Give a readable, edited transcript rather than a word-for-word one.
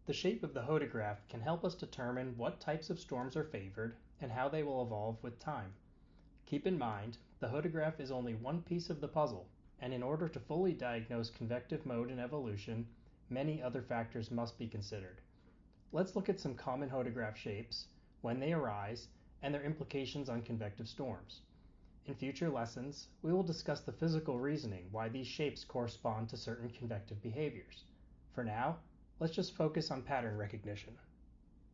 The shape of the hodograph can help us determine what types of storms are favored and how they will evolve with time. Keep in mind, the hodograph is only one piece of the puzzle, and in order to fully diagnose convective mode and evolution, many other factors must be considered. Let's look at some common hodograph shapes, when they arise, and their implications on convective storms. In future lessons, we will discuss the physical reasoning why these shapes correspond to certain convective behaviors. For now, let's just focus on pattern recognition.